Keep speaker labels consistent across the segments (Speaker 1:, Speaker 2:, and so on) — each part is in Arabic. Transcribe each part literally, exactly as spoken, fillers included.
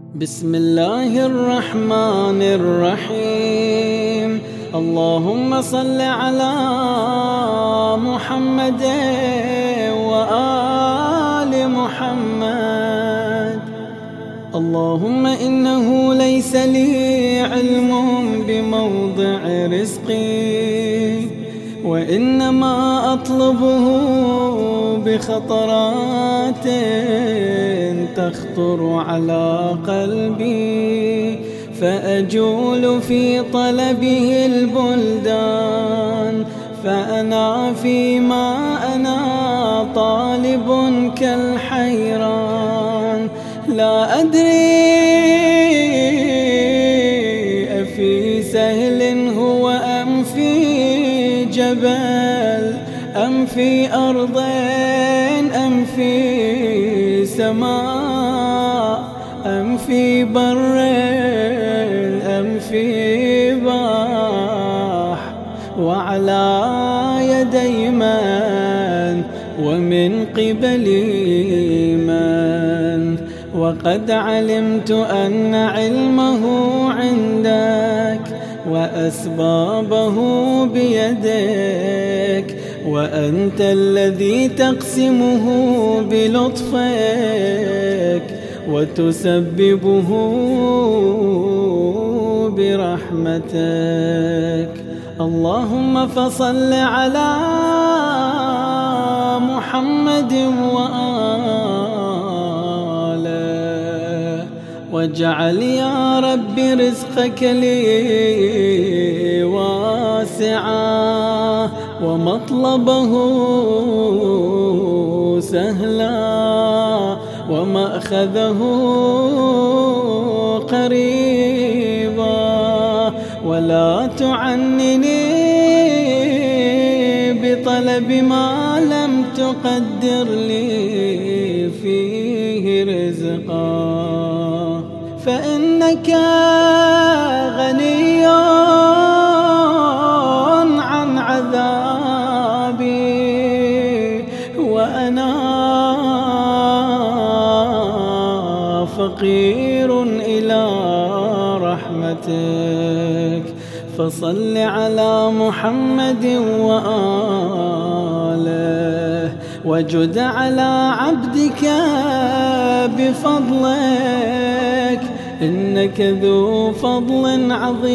Speaker 1: بسم الله الرحمن الرحيم. اللهم صل على محمد وآل محمد. اللهم إنه ليس لي علم بموضع رزقي، وإنما أطلبه بخطرات تخطر على قلبي، فأجول في طلبه البلدان، فأنا فيما أنا طالب كالحيران. لا أدري أفي سهل هو أم في جبل، أم في أرض أم في سماء، أم في بر أم في بحر، وعلى يدي من ومن قبلي من. وقد علمت أن علمه عندك وأسبابه بيدك، وأنت الذي تقسمه بلطفك وتسببه برحمتك. اللهم فصل على محمد وآله، واجعل يا رب رزقك لي واسعا، ومطلبه سهلا، ومأخذه قريبا. ولا تعنني بطلب ما لم تقدر لي فيه رزقا، فإنك غني عن عذابي، وأنا فقير إلى رحمتك. فصل على محمد وآله، وجد على عبدك بفضلك، إنك ذو فضل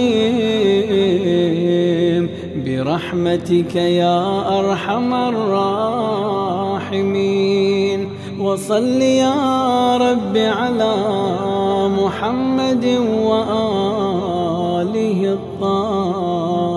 Speaker 1: عظيم، برحمتك يا أرحم الراحمين. وصل يا رب على محمد وآله الطاهرين.